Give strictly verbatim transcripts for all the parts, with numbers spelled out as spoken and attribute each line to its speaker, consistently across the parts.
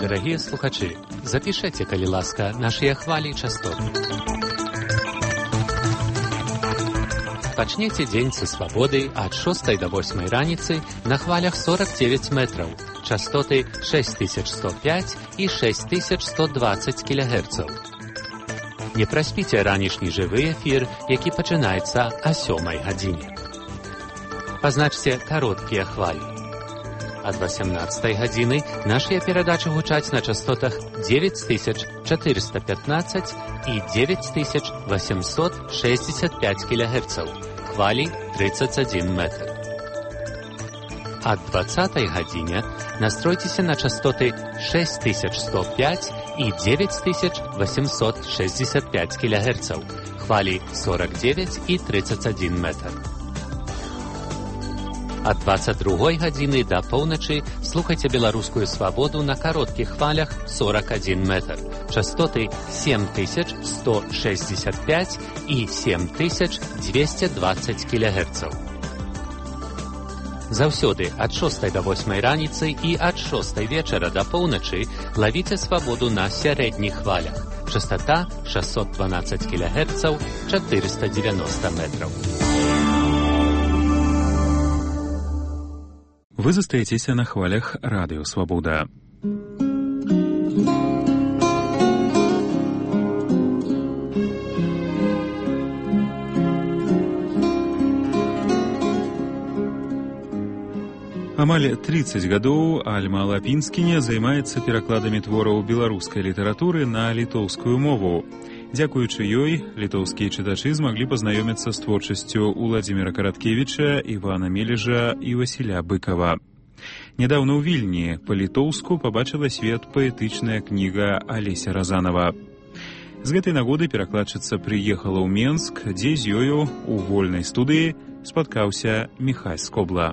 Speaker 1: дарагія слухачы, запішэце, калі ласка, нашыя хвалі частоты. Пачнеце дзень са свабоды ад шостай да восьмай раніцы на хвалях сорок девять метраў, частоты шесть тысяч сто пять і шесть тысяч сто двадцать кілогерцаў. Не праспіце ранішні жывы эфір, які пачынаецца о сёмай гадзіне. Пазначце кароткія хвалі. Ад восемнадцатай гадзіны нашыя перадачы гучаць на частотах девять тысяч четыреста пятнадцать і девять тысяч восемьсот шестьдесят пять кілогерцаў, хвалі тридцать один метр. Ад двадцатай гадзіне настройцеся на частоты шесть тысяч сто пять і девять тысяч восемьсот шестьдесят пять кілогерцаў, хвалі сорок девять і тридцать один метр. Ад двадцать другой гадзіны да поўначы слухайце беларускую свабоду на кароткіх хвалях сорок один метр, частоты семь тысяч сто шестьдесят пять і семь тысяч двести двадцать кілогерцаў. Заўсёды ад шостай да восьмай раніцы і ад шостай вечара да поўначы лавіце свабоду на сярэдніх хвалях, частота шестьсот двенадцать кілогерцаў, четыреста девяносто метров.
Speaker 2: Вы застаецеся на хвалях радыё Свабода. Амаль тридцать гадоў Альма Лапінскіня займаецца перакладамі твораў беларускай літаратуры на літоўскую мову. Дзякуючы ёй, літоўскія чытачы змаглі пазнаёміцца з творчасцю Уладзіміра Караткевіча, Івана Мележа і Васіля Быкава. Нядаўна ў Вільні па-літоўску пабачыла свет паэтычная кніга Алеся Разанова. З гэтай нагоды перакладчыца прыехала ў Менск, дзе з ёю у вольнай студыі спаткаўся Міхась Скобла.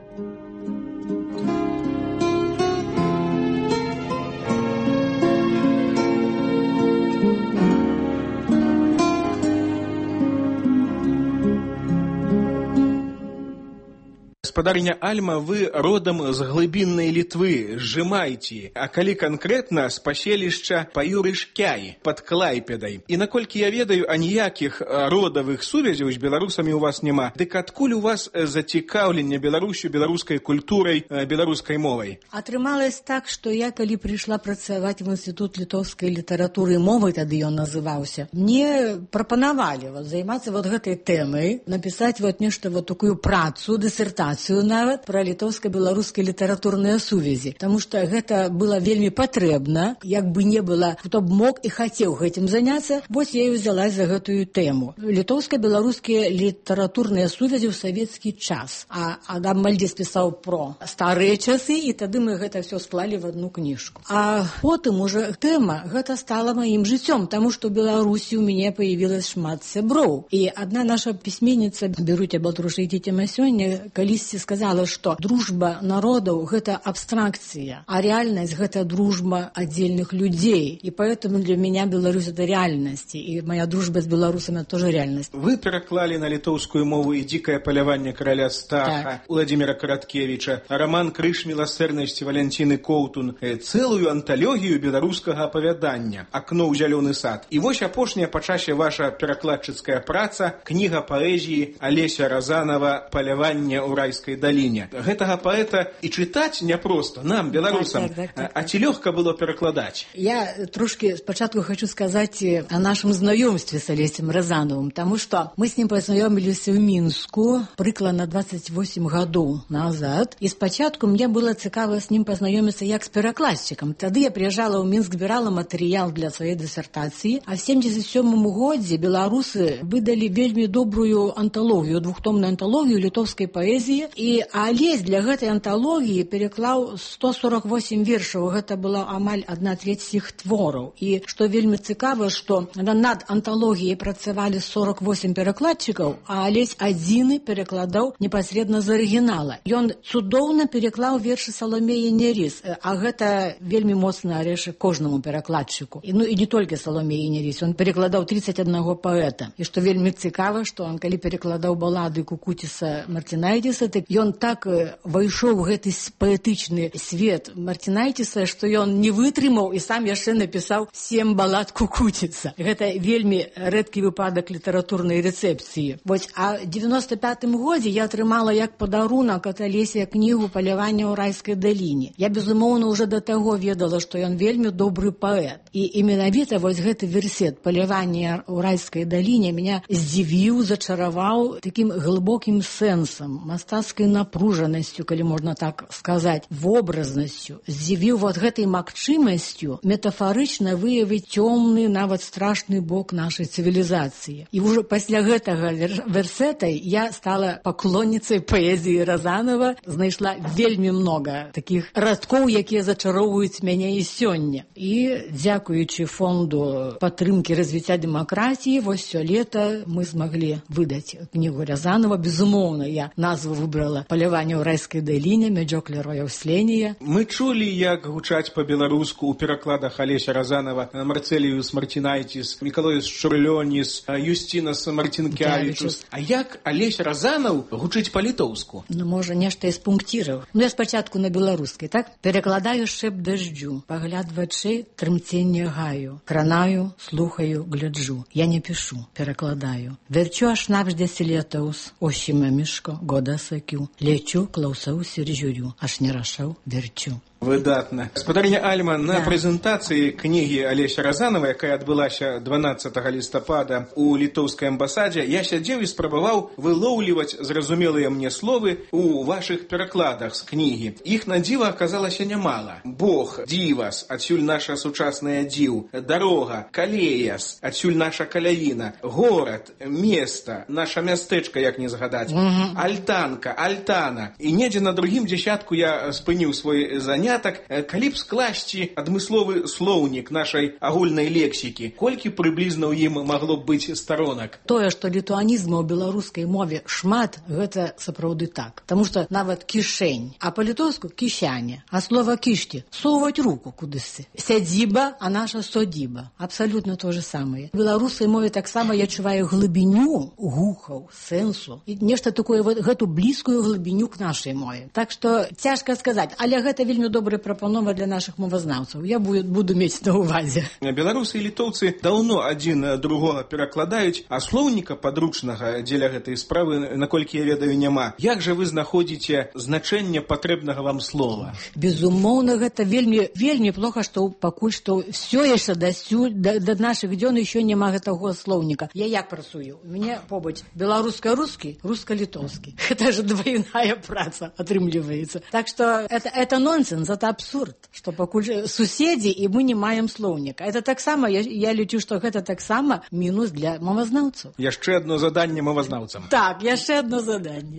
Speaker 3: Гаспадарыня Альма, вы родам з глыбіннай Літвы, Жымайці, а калі канкрэтна з паселішча Паюрышкяй пад Клайпедай. І наколькі я ведаю, аніякіх родавых сувязяў з беларусамі у вас няма. Дык адкуль у вас зацікаўленне Беларусю, беларускай культурай, беларускай мовай?
Speaker 4: Атрымалось так, што я калі прыйшла працаваць в Інстытут літоўскай літаратуры і мовы, тады ён называўся, мне прапанавалі вот, займацца вот гэтай тэмай, напісаць вот нешта вот такую працу, дысертацыю нават пра літоўска-беларускай літаратурныя сувязі. Таму што гэта было вельмі патрэбна, як бы не было, хто б мог і хацеў гэтым заняцца, вось я і ўзялась за гэтую тэму. Літоўска-беларускія літаратурныя сувязі ў савецкі час. А Адам Мальдзес пісаў про старыя часы, і тады мы гэта все склалі в одну кніжку. А потым уже тэма гэта стала маім жыццём, таму што ў Беларусі у мяне появилась шмат сяброў. І адна наша пісьменніца, Біруця Балтрушайтіця Масёння, калісьці сказала, што дружба народаў – гэта абстракцыя, а реальнасць – гэта дружба аддзельных людзей. И поэтому для меня Беларусь – это реальность. И моя дружба с белорусами – это тоже реальность.
Speaker 3: Вы пераклали на літоўскую мову и «Дикое поляванне короля Стаха» так. Уладзіміра Караткевіча, роман «Крыж милосердности» Валентины Коўтун, целую антологию беларускага апавядання «Окно ў зялёны сад». И вось апошняя па часе ваша перакладчыцкая праца, книга поэзии Алеся Разанова «Поляванне ў райской долине». Гэтага паэта і чытаць няпроста нам, беларусам. Так, так, так, так. А ці лёгка было перакладаць?
Speaker 4: Я трошки спочатку хочу сказать о нашем знакомстве с Олесем Разановым, потому что мы с ним познакомились в Минску прикладно двадцать восемь гадоў назад. И спочатку мне было цікаво с ним познакомиться як с перакладчиком. Тады я приезжала в Минск, збирала материал для своей диссертации, а в семьдесят сёмым годзе беларусы выдали вельмі добрую антологию, двухтомную антологию литовской поэзии. И Алесь для гэтай антологии переклаў сто сорок восемь вершаў. Гэта была амаль одна треть всіх твораў. І што вельмі цікава, што над антологіяй працавалі сорок восемь перакладчыкаў, а Алесь адзіны перакладаў непасредна з арыгінала. Ён цудоўна пераклаў вершы Саломеі Неріс, а гэта вельмі моцны арэшак кожнаму перакладчыку. І, ну і не толькі Саломеі Неріс, ён перакладаў тридцать одного паэта. І што вельмі цікава, што он калі перакладаў балады Кукутіса Мартинайдиса, так ён так вайшоў у гэты паэтычны свет Мартынайціса, што ён не вытрымаў і сам яшчэ напісаў сем балад кукуціца. Гэта вельмі рэдкі выпадак літаратурнай рэцэпцыі. Вось, а ў девяносто пятым годзе я атрымала як падарунак ад Алесія кнігу «Паляванне ў райскай даліне». Я, безумоўна, уже да таго ведала, што ён вельмі добры паэт. І, і менавіта вось гэты версет «Паляванне ў райскай даліне» меня здзівіў, зачараваў такім глыбокім сэнсам, мастацкай напружанасцю, калі можна так сказаць, вобразнасцю. Здзівіў вот гэтай магчымасцю метафарычна выявіць цёмны, нават страшны бок нашай цывілізацыі. І ўжо пасля гэтага версетай я стала паклонніцай паэзіі Разанова, знайшла вельмі много такіх радкоў, якія зачароўваюць мяне і сёння. І дзякуючы фонду падтрымкі развіцця дэмакратіі, вось сёлета мы змаглі выдаць кнігу Разанова. Безумоўна, я назву выбрала «Паляванне ў райскай даліне», «Мяджок Лероя ўслення».
Speaker 3: Мы чулі, як гучаць па-беларуску ў перакладах Алеся Разанова Марцэліус Мартынайціс, Мікалоіс Шурлёніс, Юстінас Мартынкявічус. А як Алесь Разанов гучыць па-літоўску?
Speaker 4: Ну, можа, нешта з пунктіраў. Ну, я спачатку на беларускай, так? Перакладаю шэп дажджу, пагляд вачэй, трымценне гаю. Кранаю, слухаю, гляджу. Я не пішу, перакладаю. Верчу аж навждесь летаус, ощима мішко, года сакю. Лечу, клаусаўся ржюрю, аж не рашаў, верчу.
Speaker 3: Выдатна. Спадарня Альма, на
Speaker 4: да.
Speaker 3: прэзентацыі кнігі Алеся Разанова, якая адбылася дванаццатага лістапада у літоўскай амбасадзе, я сядзеў і спрабаваў вылоўліваць зразумелыя мне словы у вашых перакладах з кнігі. Іх на дзіва аказалася нямала. Бог, дзівас, адсюль наша сучасная дзіў, дарога, калеяс, адсюль наша каляіна, горад, места, наша мястэчка, як не згадаць, mm-hmm. альтанка, альтана. І недзе на другім дзесятку я спыніў свой занятак, калі б скласці адмысловы слоўнік нашай агульнай лексікі, колькі прыблізна ў ім магло б быць сторонак?
Speaker 4: Тое, што літуанізму ў беларускай мове шмат, гэта сапраўды так. Таму што нават кішэнь, а па-літоўску кішаня, а слова кішці соваць руку кудысьці. Сядзіба, а наша содзіба. Абсалютна то же самае. У беларускай мове таксама я адчуваю глыбіню гухаў, сэнсу і нешта такое, вот, гэту блізкую глыбіню к нашай мове. Так што цяжка сказаць, але гэта вельмі добрая прапанова для нашых мовазнаўцаў. Я буду, буду мець на ўвазе.
Speaker 3: Беларусы і літоўцы даўно адзін другога перакладаюць, а слоўніка падручнага дзеля гэтай справы, наколькі я ведаю, няма. Як жа вы знаходзіце значэнне патрэбнага вам слова?
Speaker 4: Безумоўна, гэта вельмі, вельмі плохо, што пакуль што все яшчэ да, да, да нашых дзён еще няма гэтага слоўніка. Я як працую? У мяне побач беларуска-рускі, руска-літоўскі. Гэта ж двойная праца атрымліваецца. Так што это, это нонсенс, это абсурд, што пакуль суседзі і мы не маем слоўніка. Это таксама, я, я лічу, што гэта таксама мінус для мовазнаўцаў.
Speaker 3: Яшчэ адно заданне мовазнаўцам.
Speaker 4: Так, яшчэ адно заданне.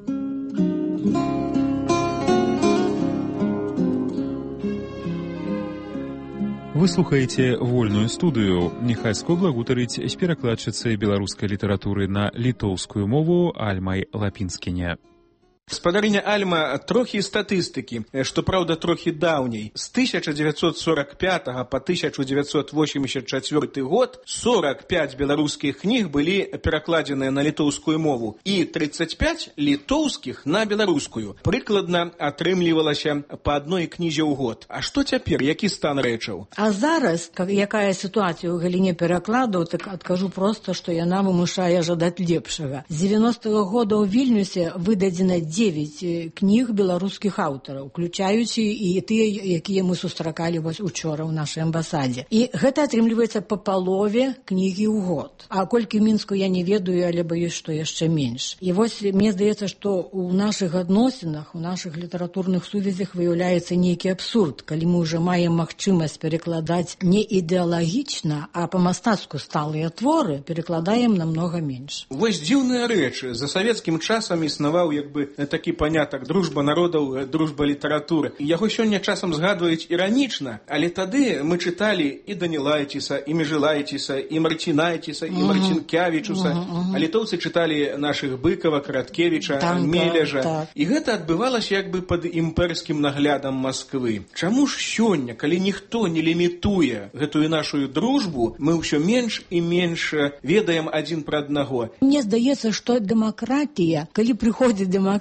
Speaker 2: Вы слухаеце вольную студыю. Міхайско благутарыць з перакладчыцай беларускай літаратуры на літоўскую мову Альмай Лапінскіне.
Speaker 3: Спадарня Альма, трохі статыстыкі, што праўда трохі даўняй. З тысяча дзевяцьсот сорок пятага па тысяча дзевяцьсот восемьдесят четвёрты год сорок пять беларускіх кніг былі перакладзеныя на літоўскую мову і тридцать пять літоўскіх на беларускую. Прыкладна атрымлівалася па адной кнізе ў год. А што цяпер, які стан рэчаў?
Speaker 4: А зараз, якая сітуацыя ў галіне перакладаў, так адкажу проста, што яна вымушае жадаць лепшага. З девяностого года ў Вільнюсе выдадзена девять кніг беларускіх аўтараў, уключаючы і тыя, якія мы сустракалі вось учора ў нашай амбасадзе. І гэта атрымліваецца па палове кнігі ў год. А колькі ў Мінску я не ведаю, але баюсь, што яшчэ менш. І вось мне здаецца, што ў нашых адносінах, у нашых літаратурных сувязях выяўляецца нейкі абсурд, калі мы ўжо маем магчымасць перакладаць не ідэалагічна, а па-мастацку сталыя творы, перакладаем намнога менш.
Speaker 3: Вось дзіўная рэч. За савецкім часам існаваў як бы такі панятак дружба народаў, дружба літаратуры. Яго сёння часам згадваюць іранічна, але тады мы чыталі і Данілайціса, і Межылайціса, і Марцінайціса, і Марцінкявічуса, а літоўцы чыталі нашых Быкава, Караткевіча, Мележа. І гэта адбывалася як бы пад імперскім наглядам Масквы. Чаму ж сёння, калі ніхто не лімітуе гэтую нашу дружбу, мы ўсё менш і менш ведаем адзін пра аднаго?
Speaker 4: Мне здаецца, што дэмакратія, калі прыходзіць дэмакратія,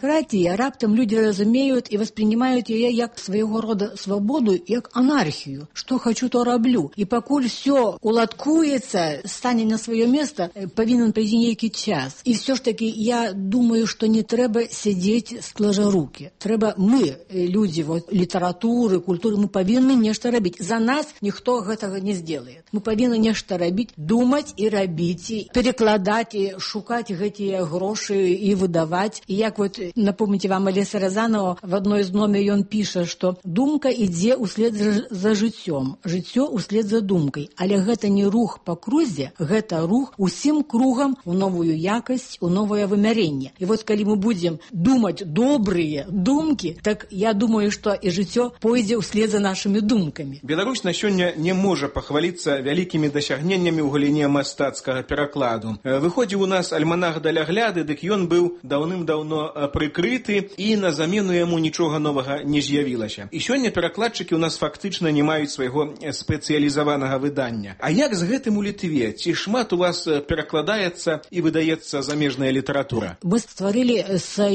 Speaker 4: демократии раптом люди разумеют и воспринимают ее как своего рода свободу, как анархию. Что хочу, то роблю. И покуль все уладкуется, стане на свое место, повинен прийти некий час. И все ж таки я думаю, что не треба сидеть сложа руки. Треба мы, люди вот, литературы, культуры, мы повинны нечто робить. За нас никто этого не сделает. Мы повинны нечто робить, думать и робить, и перекладать, и шукать эти гроши и выдавать. И як вот, напомните вам, Олеся Розанова в одной из номер он пишет, что думка ідзе услед за жыццём, жыццё услед за думкай. Але гэта не рух по крузе, гэта рух усім кругам у новую якасць, у новое вымяренне. И вот калі мы будем думать добрые думки, так я думаю, что и жыццё пойдзе услед за нашими думками.
Speaker 3: Беларусь на сёння не можа пахваліцца вялікімі дасягненнямі ў галіне мастацкага перакладу. Выходзіў у нас альманах далягляды, дык ён быў даўным-даўно прыкрыты, і на замену яму нічога новага не з'явілася. І сёння перакладчыкі ў нас фактычна не маюць свайго спецыялізаванага выдання. А як з гэтым у Літве? Ці шмат у вас перакладаецца і выдаецца замежная літаратура?
Speaker 4: Мы стварылі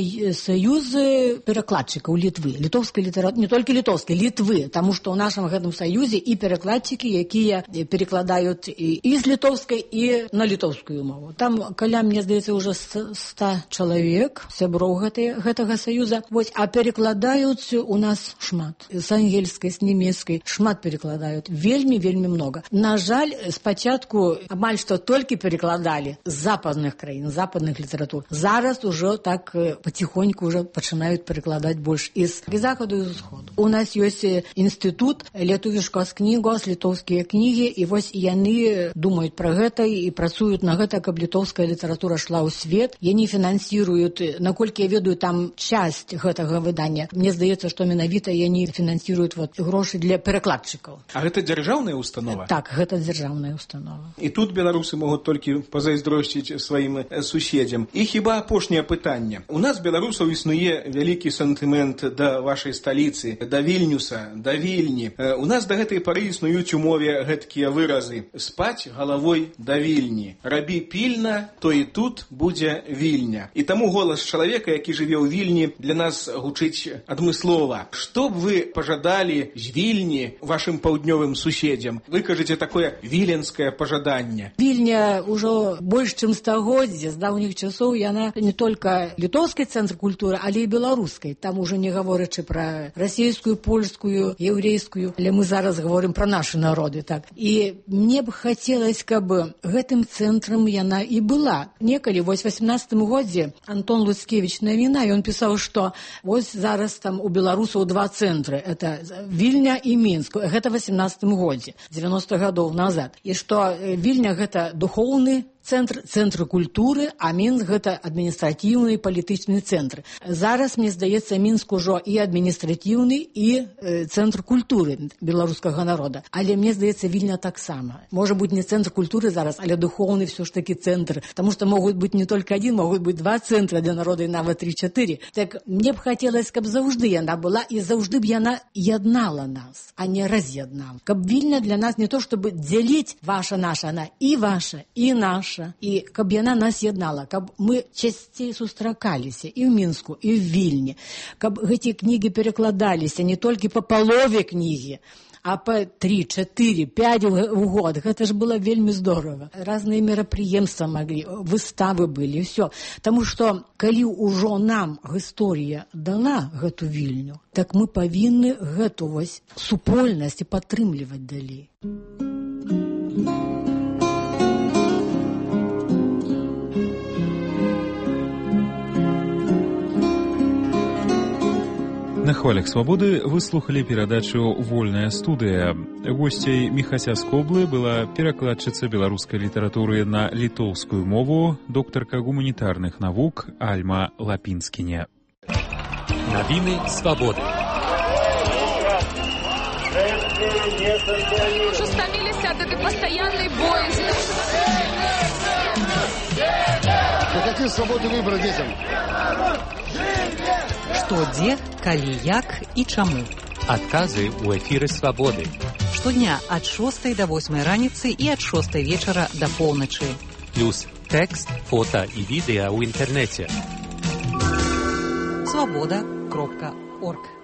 Speaker 4: саюзы перакладчыкаў Літвы, літоўскай літаратуры, не толькі літоўскай, Літвы, таму што ў нашым гэтым саюзе і перакладчыкі, якія перакладаюць і з літоўскай, і на літоўскую мову. Там каля, мне здаецца, уже ста чалавек, сяброў гэтага саюза, вось, а перакладаюць у нас шмат. З ангельскай, з нямецкай, шмат перакладаюць. Вельмі, вельмі много. На жаль, спачатку амаль што толькі перакладалі з западных краін, з западных літаратур. Зараз ужо так потихоньку уже пачынаюць перакладаць больш і з захаду, і з усходу. У нас ёсць інстытут літовішкас кнігос, літоўскія кнігі, і вось яны думаюць пра гэта і працуюць на гэта, каб літоўская літаратура шла ў свет. Яны фінансіруюць, наколькі я ведаю, там часть гэтага выдання. Мне здаецца, што менавіта яны фінансіруюць вот, грошы для перакладчыкаў.
Speaker 3: А гэта дзяржаўная установа?
Speaker 4: Так, гэта дзяржаўная установа.
Speaker 3: І тут беларусы могуць толькі пазайздросціць сваім суседзям. І хіба апошняе пытанне. У нас, беларусаў, існуе вялікі сантымент да вашай сталіцы, да Вільнюса, да Вільні. У нас да гэтай пары існуюць у мове гэткія выразы. Спаць галавой да Вільні. Рабі пільна, то і тут будзе Вільня. І таму голас чалавека, які жыве ў Вільні, для нас гучыць адмыслова. Што б вы пажадалі з Вільні вашым паўднёвым суседзям? Вы кажаце такое віленскае пажаданне.
Speaker 4: Вільня ўжо больш чым стагоддзя, з даўніх часоў яна не толькі літоўскай цэнтр культуры, але і беларускай. Там уже не гаворачы пра расійскую, польскую, еўрейскую, але мы зараз гаворым пра нашы народы. Так. І мне б хацелось, каб гэтым цэнтрам яна і была. Некалі, вось у васемнадцатым годзе Антон Луцкевіч навіна, ён пісаў, што вось зараз там у беларусаў два цэнтры. Это Вільня і Мінск. Гэта у васемнадцатым годзе, дзевяноста гадоў назад. І што Вільня гэта духоўны цэнтр, цэнтр культуры, а Мінск гэта адміністратыўны і палітычны цэнтр. Зараз, мне здаецца, Мінск ужо і адміністратыўны, і э, цэнтр культуры беларускага народа. Але мне здаецца, Вільня таксама. Можа быць не цэнтр культуры зараз, але духоўны все ж таки цэнтр. Таму што могуць быць не толькі адзін, могуць быць два цэнтра для народа і нават тры-чатыры. Так мне б хацелось, каб заўжды яна была, і заўжды б яна яднала нас, а не раз'яднала. Каб Вільня для нас не то, чтобы дзяліць ваша-наша, она і ваша, і наша. І каб яна нас яднала, каб мы часцей сустракаліся і ў Мінску, і ў Вільні, каб гэті кнігі перакладаліся не толькі па палове кнігі, а па три, четыре, пять в год. Гэта ж было вельмі здорово. Разныя мерапрыемствы маглі, выставы былі, ўсё. Таму што, калі ўжо нам гісторыя дала гэту Вільню, так мы павінны гэту вось супольнасць падтрымліваць далей.
Speaker 2: На хвалях свабоды выслухалі перадачу «Вольная студыя». Госцей Міхася Скоблы была перакладчыца беларускай літаратуры на літоўскую мову, доктарка гуманітарных навук Альма Лапінскіне.
Speaker 1: Навіны свабоды.
Speaker 5: Уже стомились от этой постоянной боязни.
Speaker 6: А какие свободы выбора детям?
Speaker 7: Што, дзе, калі, як і чаму.
Speaker 1: Адказы ў эфіры свабоды.
Speaker 7: Штодня ад шостай да восьмай раніцы і ад шостай вечара да поўначы.
Speaker 1: Плюс тэкст, фота і відэа ў інтэрнэце.
Speaker 7: свабода кропка орг.